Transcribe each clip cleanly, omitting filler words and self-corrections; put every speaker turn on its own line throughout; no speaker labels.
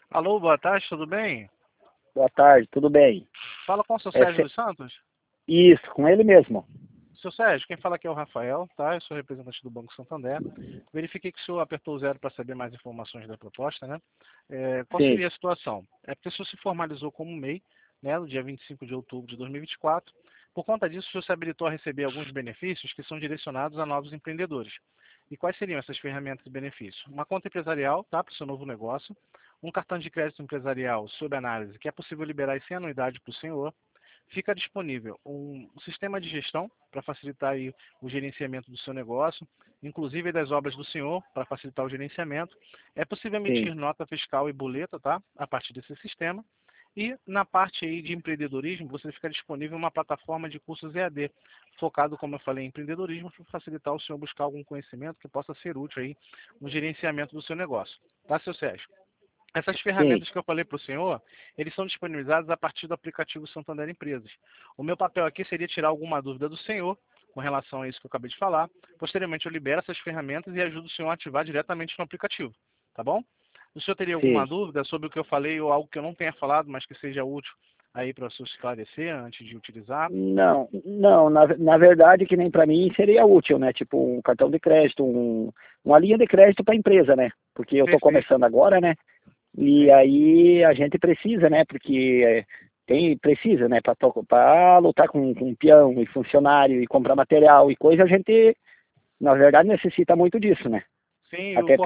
Alô, boa tarde, tudo bem?
Boa tarde, tudo bem?
Fala com o seu
É,
Sérgio dos Santos?
isso, com ele mesmo.
Seu Sérgio, quem fala aqui é o Rafael, tá? Eu sou representante do Banco Santander. Verifiquei que o senhor apertou o zero para saber mais informações da proposta, né? Qual
Sim,
seria a situação? É porque o senhor se formalizou como MEI, né, no dia 25 de outubro de 2024. Por conta disso, o senhor se habilitou a receber alguns benefícios que são direcionados a novos empreendedores. E quais seriam essas ferramentas de benefício? Uma conta empresarial, tá, para o seu novo negócio. Um cartão de crédito empresarial sob análise, que é possível liberar sem anuidade para o senhor. Fica disponível um sistema de gestão para facilitar aí o gerenciamento do seu negócio, inclusive das obras do senhor, para facilitar o gerenciamento. É possível
sim,
emitir nota fiscal e boleta, tá? A partir desse sistema. E na parte aí de empreendedorismo, você fica disponível uma plataforma de cursos EAD, focado, como eu falei, em empreendedorismo, para facilitar o senhor buscar algum conhecimento que possa ser útil aí no gerenciamento do seu negócio. Tá, seu Sérgio? Essas
sim,
ferramentas que eu falei para o senhor, eles são disponibilizados a partir do aplicativo Santander Empresas. O meu papel aqui seria tirar alguma dúvida do senhor com relação a isso que eu acabei de falar. Posteriormente, eu libero essas ferramentas e ajudo o senhor a ativar diretamente no aplicativo. Tá bom? O senhor teria alguma
sim.
dúvida sobre o que eu falei ou algo que eu não tenha falado, mas que seja útil aí para o senhor esclarecer antes de utilizar?
Não, na verdade, que nem para mim seria útil, né? Tipo um cartão de crédito, uma linha de crédito para a empresa, né? Porque eu estou
Perfeito.
começando agora, né? E
Sim.
aí a gente precisa, né? Porque precisa, né? Para lutar com peão e funcionário e comprar material e coisa, a gente, na verdade, necessita muito disso, né?
Sim,
Até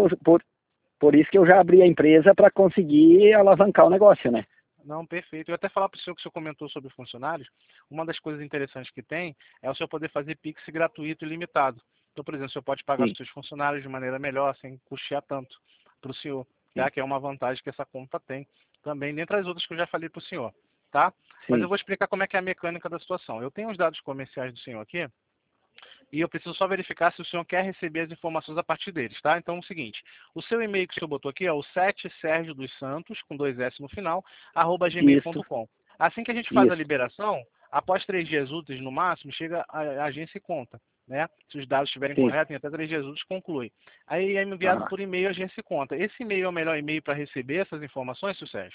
por isso que eu já abri a empresa para conseguir alavancar o negócio, né?
Não, perfeito. Eu ia até falar para o senhor que o senhor comentou sobre funcionários. Uma das coisas interessantes que tem é o senhor poder fazer Pix gratuito e limitado. Então, por exemplo, o senhor pode pagar os
Sim,
seus funcionários de maneira melhor, sem custear tanto para o senhor,
sim,
tá? Que é uma vantagem que essa conta tem também, dentre as outras que eu já falei para o senhor, tá? Mas eu
sim.
vou explicar como é que é a mecânica da situação. Eu tenho os dados comerciais do senhor aqui, e eu preciso só verificar se o senhor quer receber as informações a partir deles, tá? Então é o seguinte, o seu e-mail que o senhor botou aqui é o 7 Sérgio dos Santos, com dois S no final, arroba
Isso,
gmail.com. Assim que a gente faz a
isso.
liberação, após 3 dias úteis no máximo, chega a agência e conta, né? Se os dados estiverem
Sim.
corretos, em até 3 dias úteis conclui. Aí é enviado
Ah,
por e-mail a agência e conta. Esse e-mail é o melhor e-mail para receber essas informações, seu Sérgio?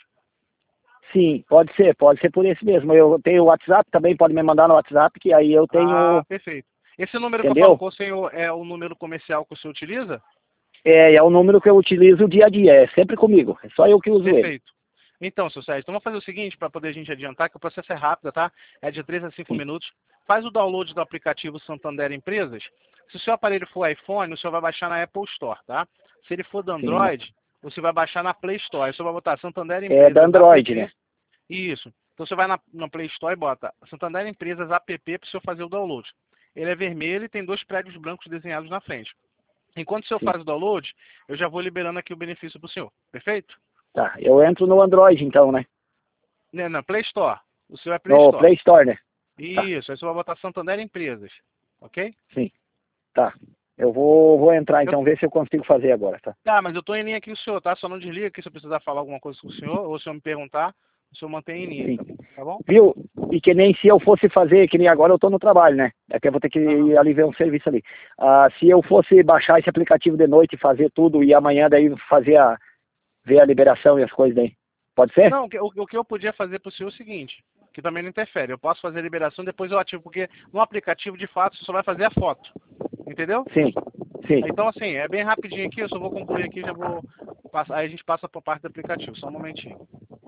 sim, pode ser por esse mesmo. Eu tenho o WhatsApp também, pode me mandar no WhatsApp, que aí eu
Ah,
tenho,
perfeito. Esse número que eu falo
entendeu?
com o senhor é o número comercial que o senhor utiliza?
É o número que eu utilizo dia a dia, é sempre comigo. É só eu que uso ele.
Perfeito. Então, seu Sérgio, então vamos fazer o seguinte para poder a gente adiantar, que o processo é rápido, tá? É de 3 a 5
Sim,
minutos. Faz o download do aplicativo Santander Empresas. Se o seu aparelho for iPhone, o senhor vai baixar na Apple Store, tá? Se ele for do
sim.
Android, você vai baixar na Play Store. Aí você vai botar Santander
É da
Empresas
Android, né?
App. Isso. Então você vai na Play Store e bota Santander Empresas App para o senhor fazer o download. Ele é vermelho e tem dois prédios brancos desenhados na frente. Enquanto o senhor
Sim.
faz o download, eu já vou liberando aqui o benefício para o senhor. Perfeito?
Tá, eu entro no Android então, né?
Né, na Play Store. O seu é Play
No
Store.
Play Store, né? Tá,
Isso, aí você vai botar Santander Empresas. Ok?
sim, tá. Eu vou entrar
Eu,
então, ver se eu consigo fazer agora, tá?
tá, mas eu tô em linha aqui com o senhor, tá? Só não desliga aqui se eu precisar falar alguma coisa com o senhor, ou se o senhor me perguntar, o senhor mantém em linha
Sim.
então. Tá bom?
Viu? E que nem se eu fosse fazer, que nem agora eu tô no trabalho, né? É que eu vou ter que
Aham.
ir ali ver um serviço ali. Ah, se eu fosse baixar esse aplicativo de noite e fazer tudo, e amanhã daí ver a liberação e as coisas daí. Pode ser?
Não, o que eu podia fazer pro senhor é o seguinte, que também não interfere. Eu posso fazer a liberação, depois eu ativo, porque no aplicativo, de fato, você só vai fazer a foto. Entendeu?
Sim, sim,
Então, assim, é bem rapidinho aqui, eu só vou concluir aqui e já vou passar. Aí a gente passa por parte do aplicativo, só um momentinho.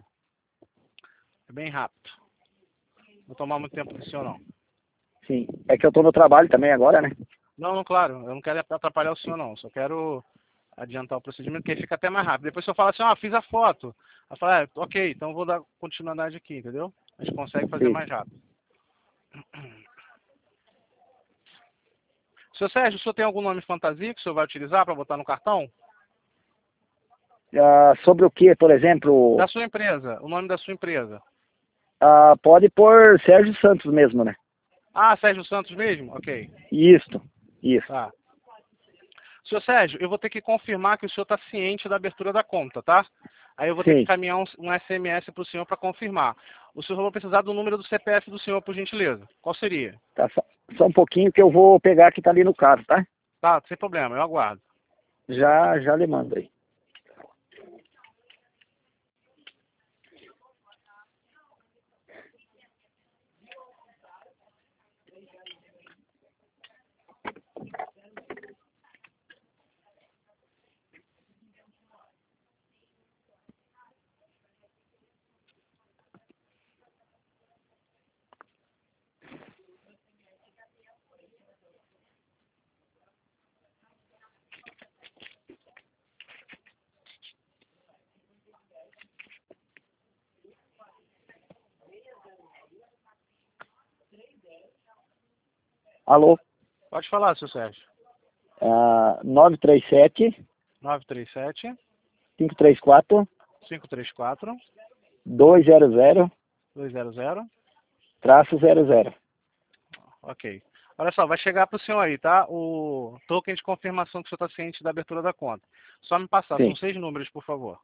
É bem rápido. Não vou tomar muito tempo do senhor, não.
sim. É que eu tô no trabalho também agora, né?
Não, não, claro, eu não quero atrapalhar o senhor, não. Só quero adiantar o procedimento, que aí fica até mais rápido. Depois se eu falo assim, fiz a foto. Eu falo, ok, então eu vou dar continuidade aqui, entendeu? A gente consegue fazer
Sim.
mais rápido. Seu Sérgio, o senhor tem algum nome fantasia que o senhor vai utilizar para botar no cartão?
Ah, sobre o que, por exemplo?
Da sua empresa, o nome da sua empresa.
Ah, pode pôr Sérgio Santos mesmo, né?
Ah, Sérgio Santos mesmo? Ok,
Isso, isso.
tá. Seu Sérgio, eu vou ter que confirmar que o senhor está ciente da abertura da conta, tá? Aí eu vou ter que
Sim.
encaminhar um SMS para o senhor para confirmar. O senhor vai precisar do número do CPF do senhor, por gentileza. Qual seria?
Tá só um pouquinho que eu vou pegar que tá ali no carro, tá?
Tá, sem problema, eu aguardo.
Já lhe mando aí. Alô?
Pode falar, seu Sérgio.
937
937
534
534
200
200.
-00.
Ok. Olha só, vai chegar para o senhor aí, tá? O token de confirmação que o senhor está ciente da abertura da conta. Só me passar,
Sim.
são 6 números, por favor.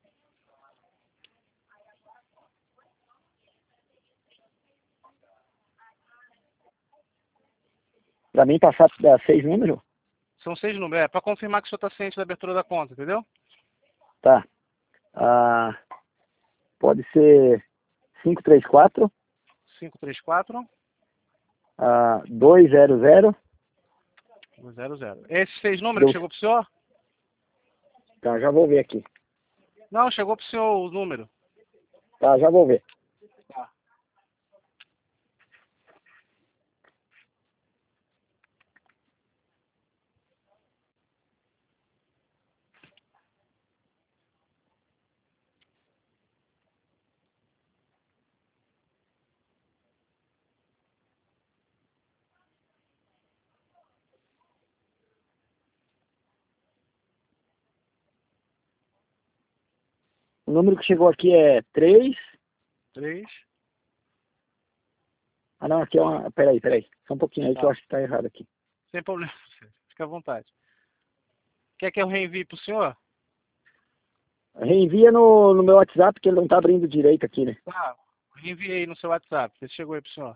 Para mim passar 6 números?
São 6 números, para confirmar que o senhor está ciente da abertura da conta, entendeu?
Tá. Pode ser 534
534
200.
200. Esses 6 números que chegou para o senhor?
Tá, já vou ver aqui.
Não, chegou para o senhor o número.
Tá, já vou ver.
Tá.
O número que chegou aqui é 3.
3.
Não, aqui é uma... Peraí. Só um pouquinho aí que eu acho que tá errado aqui.
Sem problema, fica à vontade. Quer que eu reenvie para o senhor?
Reenvia no meu WhatsApp, que ele não tá abrindo direito aqui, né?
Tá, reenviei no seu WhatsApp. Esse chegou aí para o senhor.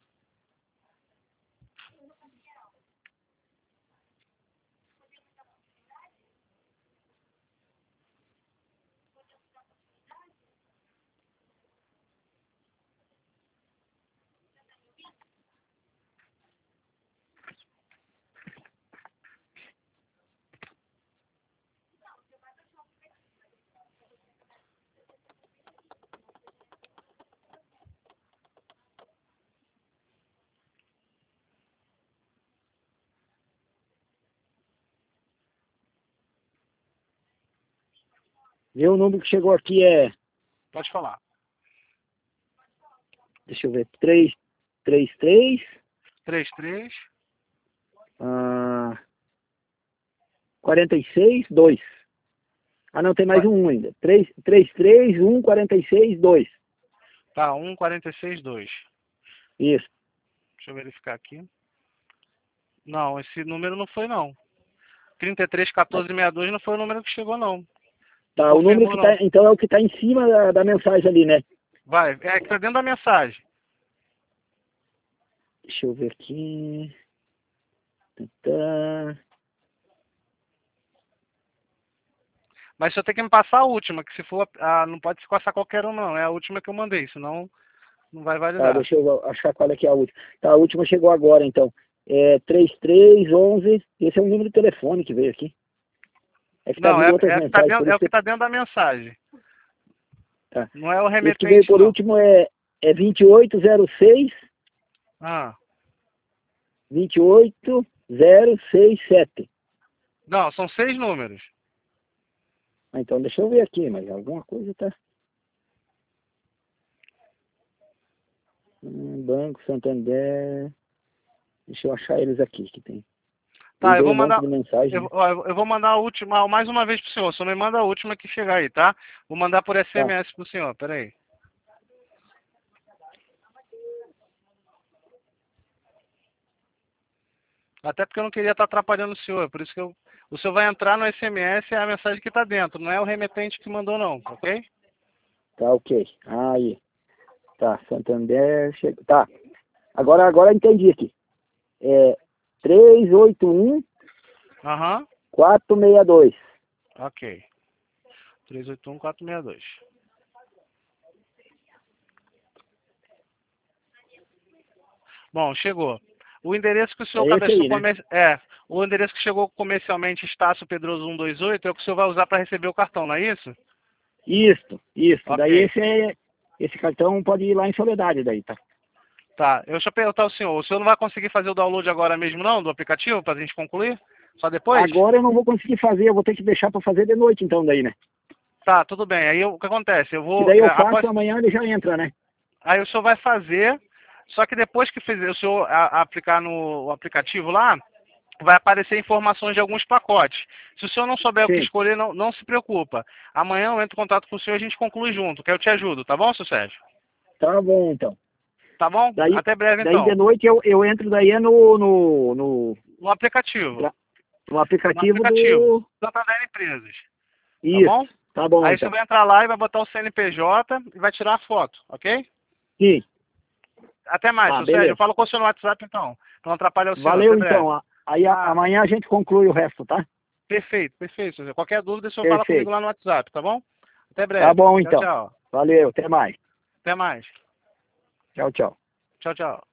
E o número que chegou aqui é...
Pode falar.
Deixa eu ver. 333
33
46 2. Não, tem mais um ainda. 333 46 2.
Tá, 146 2.
Isso.
Deixa eu verificar aqui. Não, esse número não foi não. 33 14 62 não foi o número que chegou não.
Tá,
Não
o número
confirmou,
que tá,
não.
então é o que tá em cima da mensagem ali, né?
Vai, é que tá dentro da mensagem.
Deixa eu ver aqui. Tá.
Mas você tem que me passar a última, que se for, não pode se passar qualquer um não, é a última que eu mandei, senão não vai
Tá,
validar.
deixa eu achar qual é que é a última. Tá, a última chegou agora, então. É 3311. Esse é o número de telefone que veio aqui. É que tá
Não,
vindo outras
é
mensagens, por
o
isso
que
que...
tá dentro da mensagem.
Tá.
Não é o
Esse que veio
remetente,
por
não.
último é 2806
Ah,
28067.
não, são 6 números.
Então deixa eu ver aqui, mas alguma coisa tá... Banco Santander... Deixa eu achar eles aqui, que tem.
Tá, eu
Veio
vou
um monte
mandar.
de mensagem, né?
Eu vou mandar a última, mais uma vez pro senhor. Só me manda a última que chegar aí, tá? Vou mandar por
Tá.
SMS pro senhor, peraí. Até porque eu não queria estar atrapalhando o senhor, por isso que o senhor vai entrar no SMS, é a mensagem que está dentro, não é o remetente que mandou não, ok?
Tá, ok. Aí. Tá, Santander... Tá. Agora entendi aqui. É 381
Aham,
462.
ok. 381462. Bom, chegou. O endereço que o senhor
É esse
cabeçou
aí, né?
o endereço que chegou comercialmente Estácio Pedroso 128 é o que o senhor vai usar para receber o cartão, não é isso?
Isso. Daí
Ok.
esse cartão pode ir lá em Soledade daí, tá?
Tá, deixa eu perguntar ao senhor. O senhor não vai conseguir fazer o download agora mesmo não, do aplicativo, para a gente concluir? Só depois?
Agora eu não vou conseguir fazer, eu vou ter que deixar para fazer de noite então daí, né?
Tá, tudo bem. Aí o que acontece? Eu
Que
vou,
daí eu faço amanhã ele já entra, né?
aí o senhor vai fazer, Só que depois que o senhor aplicar no aplicativo lá, vai aparecer informações de alguns pacotes. Se o senhor não souber o que
Sim.
escolher, não se preocupa. Amanhã eu entro em contato com o senhor e a gente conclui junto, que eu te ajudo, tá bom, seu Sérgio?
Tá bom, então.
Tá bom?
Daí,
Até breve,
daí
então.
de noite eu entro daí
No aplicativo.
no aplicativo
do Santander Empresas.
Isso,
Tá bom?
tá bom,
Aí
então.
você vai entrar lá e vai botar o CNPJ e vai tirar a foto, ok?
Sim,
Até mais,
tá,
seu
beleza.
Sérgio. Eu falo com o senhor no WhatsApp, então. Pra não atrapalhar o senhor.
Valeu,
Até breve.
então. Aí amanhã a gente conclui o resto, tá?
Perfeito, perfeito, seu Sérgio. Qualquer dúvida, o senhor fala
Perfeito.
comigo lá no WhatsApp, tá bom? Até
Tá
breve.
bom,
Tchau,
então.
tchau.
Valeu, até mais.
Até mais.
Tchau, tchau.
Tchau, tchau.